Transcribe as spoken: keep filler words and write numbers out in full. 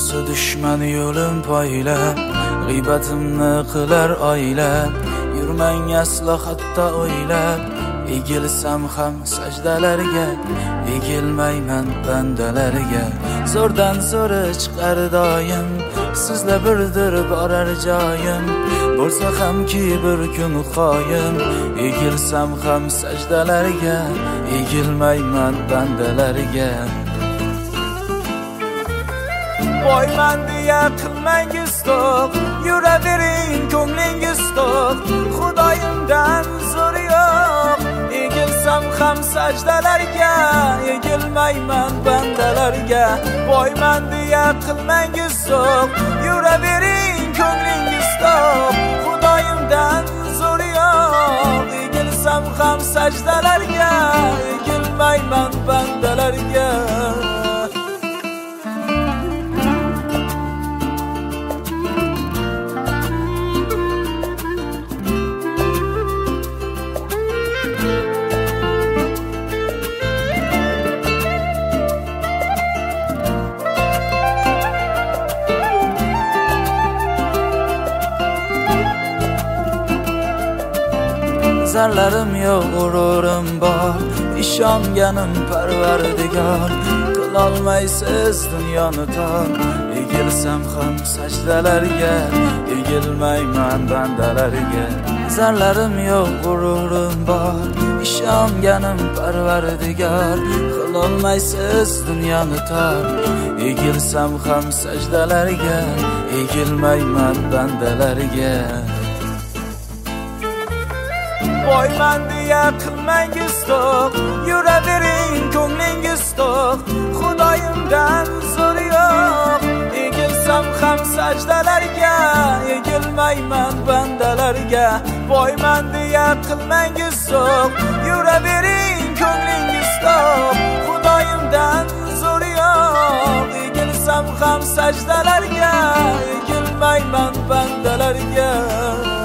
Do'sti dushman yo'lim poylab, g'iybatimni qilar oylab, yurmang aslo hatto o'ylab, egilsam ham sajdalarga, egilmayman bandalarga. Zo'rdan zo'ri chiqar doim, sizla birdir borar joyim. Bo'lsa hamki bir kun qoyim, egilsam ham sajdalarga, egilmayman bandalarga. Boyman deya qilmangiz to'q, yuravering ko'nglingiz to'q, Xudoyimdan zo'ri yo'q. Egilsam ham sajdalarga, egilmayman bandalarga. Boyman deya qilmangiz to'q, yuravering ko'nglingiz to'q, Xudoyimdan zo'ri yo'q. Egilsam ham sajdalarga, egilmayman bandalarga. Zarlarim yo'q, g'ururim bor, ishonganim Parvardigor. Qilolmaysiz dunyoni tor, egilsam ham sajdalarga, egilmayman bandalarga. Zarlarim yo'q, g'ururim bor, ishonganim Parvardigor. Qilolmaysiz dunyoni tor, egilsam ham sajdalarga, egilmayman bandalarga. Boyman deya qilmangiz to'q, yuravering ko'nglingiz to'q, Xudoyimdan zo'ri yo'q. Egilsam ham sajdalarga, egilmayman bandalarga. Boyman deya qilmangiz to'q, yuravering ko'nglingiz to'q, Xudoyimdan zo'ri yo'q. Egilsam ham sajdalarga, egilmayman bandalarga.